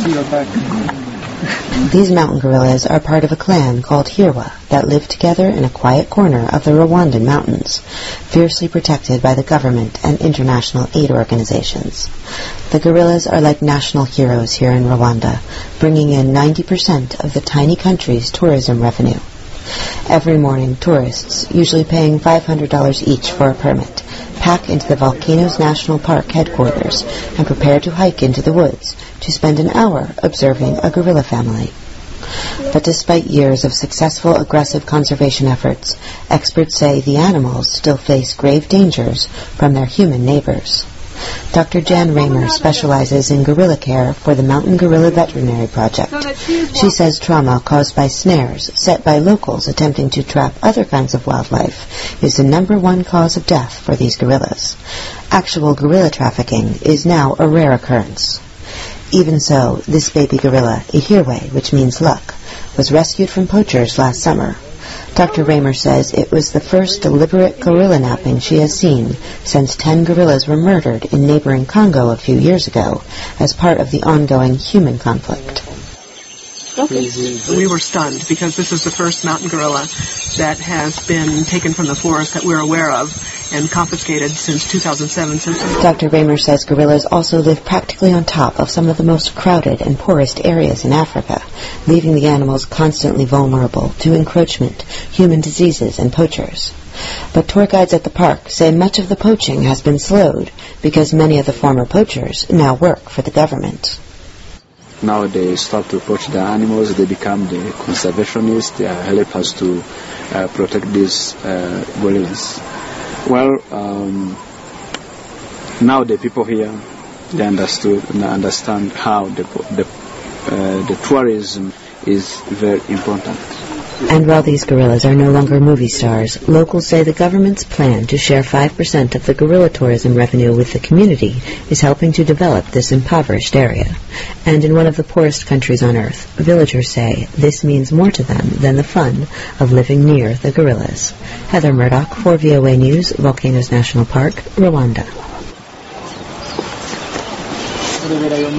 These mountain gorillas are part of a clan called Hirwa that live together in a quiet corner of the Rwandan mountains, fiercely protected by the government and international aid organizations. The gorillas are like national heroes here in Rwanda, bringing in 90% of the tiny country's tourism revenue. Every morning, tourists, usually paying $500 each for a permit, pack into the Volcanoes National Park headquarters and prepare to hike into the woods to spend an hour observing a gorilla family. But despite years of successful aggressive conservation efforts, experts say the animals still face grave dangers from their human neighbors. Dr. Jan Raymer specializes in gorilla care for the Mountain Gorilla Veterinary Project. She says trauma caused by snares set by locals attempting to trap other kinds of wildlife is the #1 cause of death for these gorillas. Actual gorilla trafficking is now a rare occurrence. Even so, this baby gorilla, Ihirwe, which means luck, was rescued from poachers last summer. Dr. Raymer says it was the first deliberate gorilla napping she has seen since 10 gorillas were murdered in neighboring Congo a few years ago as part of the ongoing human conflict. We were stunned because this is the first mountain gorilla that has been taken from the forest that we're aware of and confiscated since 2007. Dr. Raymer says gorillas also live practically on top of some of the most crowded and poorest areas in Africa, leaving the animals constantly vulnerable to encroachment, human diseases, and poachers. But tour guides at the park say much of the poaching has been slowed because many of the former poachers now work for the government. Now they start to poach the animals, they become the conservationists, they help us to protect these gorillas. Well, now the people here, they understand how the tourism is very important. And while these gorillas are no longer movie stars, locals say the government's plan to share 5% of the gorilla tourism revenue with the community is helping to develop this impoverished area. And in one of the poorest countries on Earth, villagers say this means more to them than the fun of living near the gorillas. Heather Murdoch for VOA News, Volcanoes National Park, Rwanda.